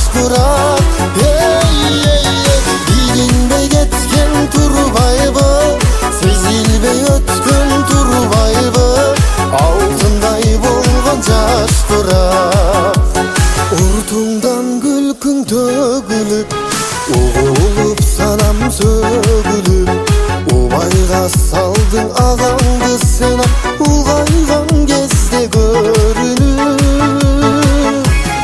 жашкырак. Билинбей кеткен турбайбы, сезилбей өткөн турбайбы, алтындай болгон жашкырак. Уртуңдан күлкүң төгүлүп, угулуп санам сөгүлүп, убайга салдың агаңды сынап, улгайган кезде көрүнүп.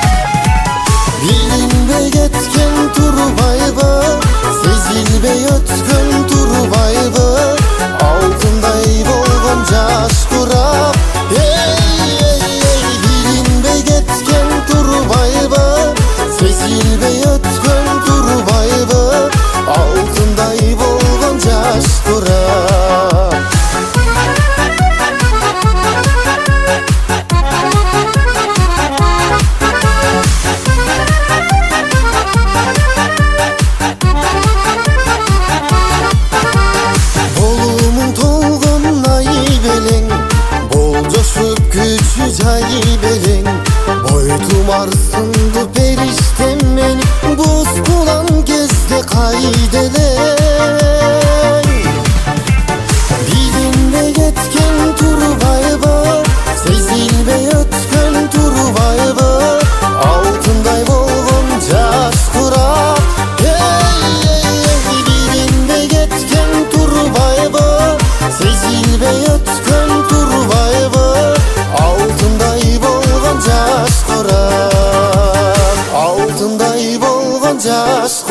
Билинбей кеткен турбайбы, сезилбей өткөн турбайбы, алтындай болгон жашкырак. Билинбей кеткен турбайбы, сезилбей өткөн турбайбы, алтындай болгон жашкырак. Болумуң толгон ай белең, бол жошуп күчү жай белең, бой тумар сынды периштем мени, боз кулан кезде кайда элең. Билинбей кеткен турбайбы, сезилбей өткөн турбайбы, алтындай болгон жашкырак. Билинбей кеткен турбайбы, сезилбей өткөн турбайбы, алтындай болгон жашкырак. Алтындай болгон жашкырак.